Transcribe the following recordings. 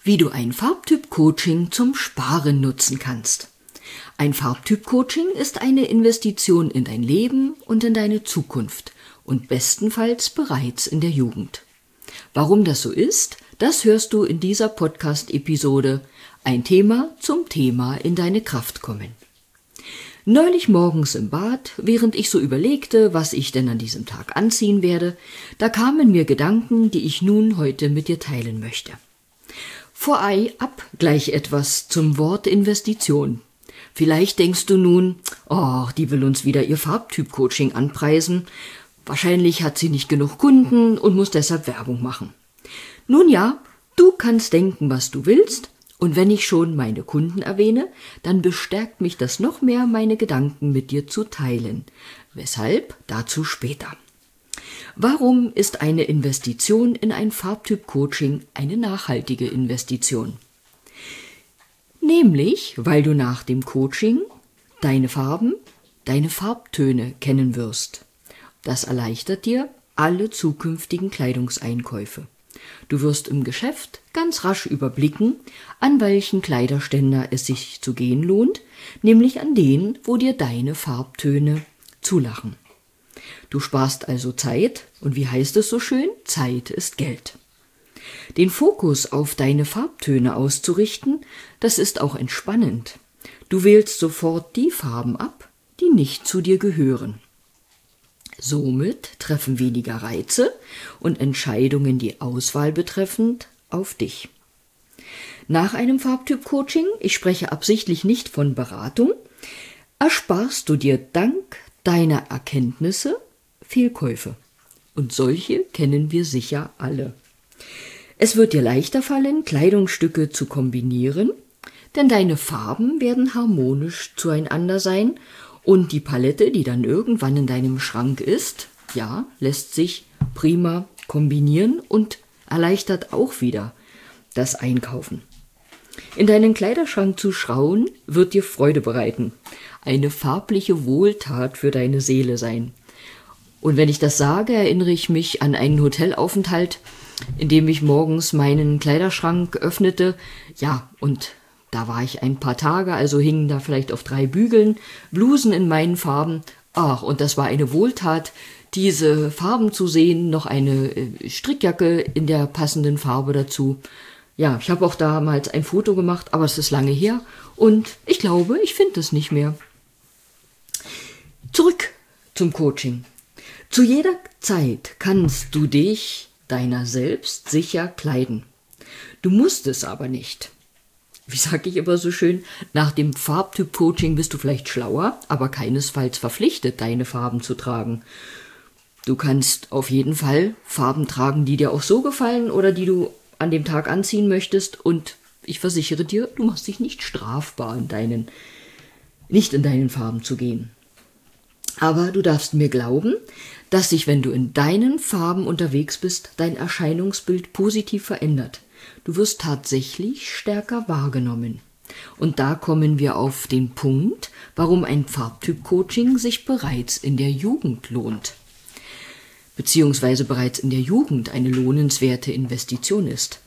Wie du ein Farbtyp-Coaching zum Sparen nutzen kannst. Ein Farbtyp-Coaching ist eine Investition in dein Leben und in deine Zukunft und bestenfalls bereits in der Jugend. Warum das so ist, das hörst du in dieser Podcast-Episode. Ein Thema zum Thema in deine Kraft kommen. Neulich morgens im Bad, während ich so überlegte, was ich denn an diesem Tag anziehen werde, da kamen mir Gedanken, die ich nun heute mit dir teilen möchte. Vorab gleich etwas zum Wort Investition. Vielleicht denkst du nun, die will uns wieder ihr Farbtyp-Coaching anpreisen. Wahrscheinlich hat sie nicht genug Kunden und muss deshalb Werbung machen. Nun ja, du kannst denken, was du willst. Und wenn ich schon meine Kunden erwähne, dann bestärkt mich das noch mehr, meine Gedanken mit dir zu teilen. Weshalb? Dazu später. Warum ist eine Investition in ein Farbtyp-Coaching eine nachhaltige Investition? Nämlich, weil du nach dem Coaching deine Farben, deine Farbtöne kennen wirst. Das erleichtert dir alle zukünftigen Kleidungseinkäufe. Du wirst im Geschäft ganz rasch überblicken, an welchen Kleiderständer es sich zu gehen lohnt, nämlich an denen, wo dir deine Farbtöne zulachen. Du sparst also Zeit, und wie heißt es so schön? Zeit ist Geld. Den Fokus auf deine Farbtöne auszurichten, das ist auch entspannend. Du wählst sofort die Farben ab, die nicht zu dir gehören. Somit treffen weniger Reize und Entscheidungen, die Auswahl betreffend, auf dich. Nach einem Farbtyp-Coaching, ich spreche absichtlich nicht von Beratung, ersparst du dir dank deiner Erkenntnisse Fehlkäufe. Und solche kennen wir sicher alle. Es wird dir leichter fallen, Kleidungsstücke zu kombinieren, denn deine Farben werden harmonisch zueinander sein und die Palette, die dann irgendwann in deinem Schrank ist, lässt sich prima kombinieren und erleichtert auch wieder das Einkaufen. In deinen Kleiderschrank zu schauen, wird dir Freude bereiten, eine farbliche Wohltat für deine Seele sein. Und wenn ich das sage, erinnere ich mich an einen Hotelaufenthalt, in dem ich morgens meinen Kleiderschrank öffnete, und da war ich ein paar Tage, also hingen da vielleicht auf 3 Bügeln, Blusen in meinen Farben. Und das war eine Wohltat, diese Farben zu sehen, noch eine Strickjacke in der passenden Farbe dazu. Ja, ich habe auch damals ein Foto gemacht, aber es ist lange her und ich glaube, ich finde es nicht mehr. Zurück zum Coaching. Zu jeder Zeit kannst du dich deiner selbst sicher kleiden. Du musst es aber nicht. Wie sage ich immer so schön, nach dem Farbtyp-Coaching bist du vielleicht schlauer, aber keinesfalls verpflichtet, deine Farben zu tragen. Du kannst auf jeden Fall Farben tragen, die dir auch so gefallen oder die du an dem Tag anziehen möchtest. Und ich versichere dir, du machst dich nicht strafbar, nicht in deinen Farben zu gehen. Aber du darfst mir glauben, dass sich, wenn du in deinen Farben unterwegs bist, dein Erscheinungsbild positiv verändert. Du wirst tatsächlich stärker wahrgenommen. Und da kommen wir auf den Punkt, warum ein Farbtyp-Coaching sich bereits in der Jugend lohnt. Beziehungsweise bereits in der Jugend eine lohnenswerte Investition ist.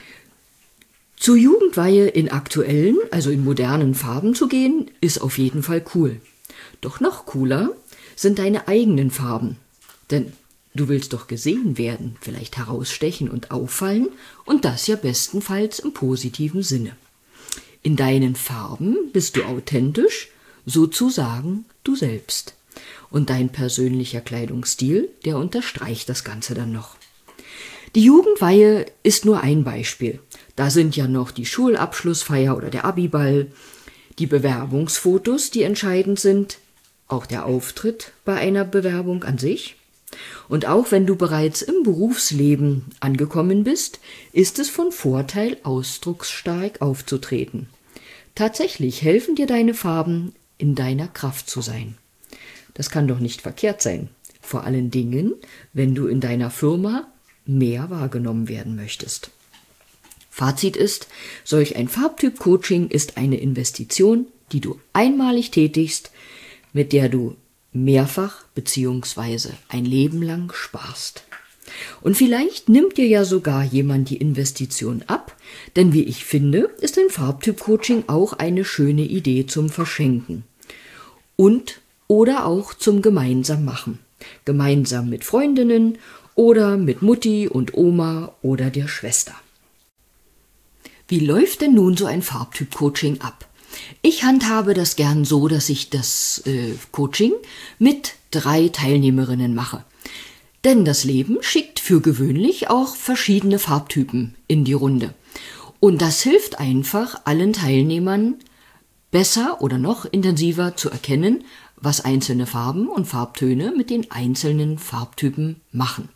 Zur Jugendweihe in aktuellen, also in modernen Farben zu gehen, ist auf jeden Fall cool. Doch noch cooler sind deine eigenen Farben. Denn du willst doch gesehen werden, vielleicht herausstechen und auffallen und das ja bestenfalls im positiven Sinne. In deinen Farben bist du authentisch, sozusagen du selbst. Und dein persönlicher Kleidungsstil, der unterstreicht das Ganze dann noch. Die Jugendweihe ist nur ein Beispiel. Da sind ja noch die Schulabschlussfeier oder der Abiball, die Bewerbungsfotos, die entscheidend sind, auch der Auftritt bei einer Bewerbung an sich. Und auch wenn du bereits im Berufsleben angekommen bist, ist es von Vorteil, ausdrucksstark aufzutreten. Tatsächlich helfen dir deine Farben, in deiner Kraft zu sein. Das kann doch nicht verkehrt sein. Vor allen Dingen, wenn du in deiner Firma mehr wahrgenommen werden möchtest. Fazit ist, solch ein Farbtyp-Coaching ist eine Investition, die du einmalig tätigst, mit der du mehrfach bzw. ein Leben lang sparst. Und vielleicht nimmt dir ja sogar jemand die Investition ab, denn wie ich finde, ist ein Farbtyp-Coaching auch eine schöne Idee zum Verschenken. Und oder auch zum gemeinsam machen. Gemeinsam mit Freundinnen oder mit Mutti und Oma oder der Schwester. Wie läuft denn nun so ein Farbtyp-Coaching ab? Ich handhabe das gern so, dass ich das Coaching mit 3 Teilnehmerinnen mache. Denn das Leben schickt für gewöhnlich auch verschiedene Farbtypen in die Runde. Und das hilft einfach allen Teilnehmern besser oder noch intensiver zu erkennen, was einzelne Farben und Farbtöne mit den einzelnen Farbtypen machen.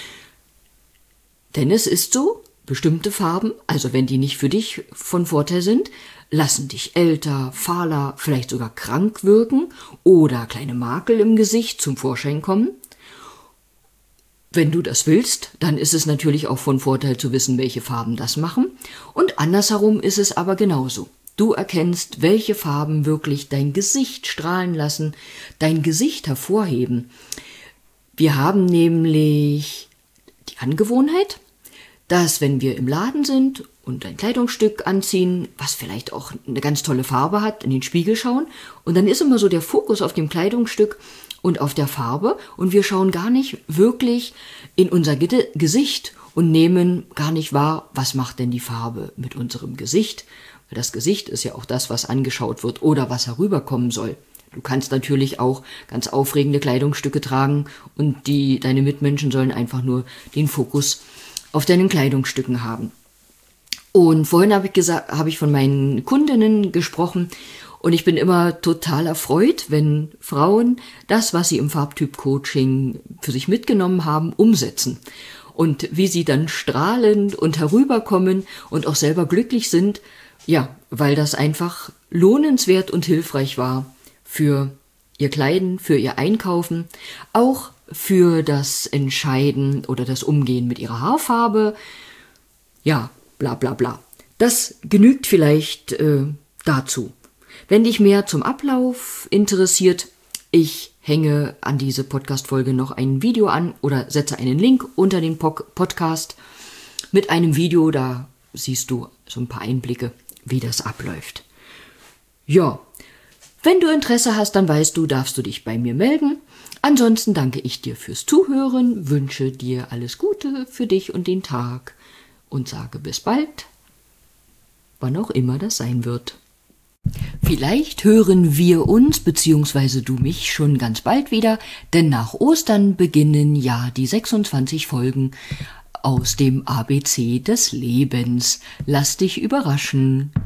Denn es ist so, bestimmte Farben, also wenn die nicht für dich von Vorteil sind, lassen dich älter, fahler, vielleicht sogar krank wirken oder kleine Makel im Gesicht zum Vorschein kommen. Wenn du das willst, dann ist es natürlich auch von Vorteil zu wissen, welche Farben das machen. Und andersherum ist es aber genauso. Du erkennst, welche Farben wirklich dein Gesicht strahlen lassen, dein Gesicht hervorheben. Wir haben nämlich die Angewohnheit, dass wenn wir im Laden sind und ein Kleidungsstück anziehen, was vielleicht auch eine ganz tolle Farbe hat, in den Spiegel schauen und dann ist immer so der Fokus auf dem Kleidungsstück und auf der Farbe und wir schauen gar nicht wirklich in unser Gesicht und nehmen gar nicht wahr, was macht denn die Farbe mit unserem Gesicht. Weil das Gesicht ist ja auch das, was angeschaut wird oder was herüberkommen soll. Du kannst natürlich auch ganz aufregende Kleidungsstücke tragen und deine Mitmenschen sollen einfach nur den Fokus auf deinen Kleidungsstücken haben. Und vorhin habe ich von meinen Kundinnen gesprochen und ich bin immer total erfreut, wenn Frauen das, was sie im Farbtyp-Coaching für sich mitgenommen haben, umsetzen. Und wie sie dann strahlend und herüberkommen und auch selber glücklich sind, ja, weil das einfach lohnenswert und hilfreich war für ihr Kleiden, für ihr Einkaufen, auch für das Entscheiden oder das Umgehen mit ihrer Haarfarbe. Ja, bla bla bla. Das genügt vielleicht dazu. Wenn dich mehr zum Ablauf interessiert, ich hänge an diese Podcast-Folge noch ein Video an oder setze einen Link unter den Podcast mit einem Video, da siehst du so ein paar Einblicke, wie das abläuft. Ja, wenn du Interesse hast, dann weißt du, darfst du dich bei mir melden. Ansonsten danke ich dir fürs Zuhören, wünsche dir alles Gute für dich und den Tag und sage bis bald, wann auch immer das sein wird. Vielleicht hören wir uns bzw. du mich schon ganz bald wieder, denn nach Ostern beginnen ja die 26 Folgen aus dem ABC des Lebens. Lass dich überraschen.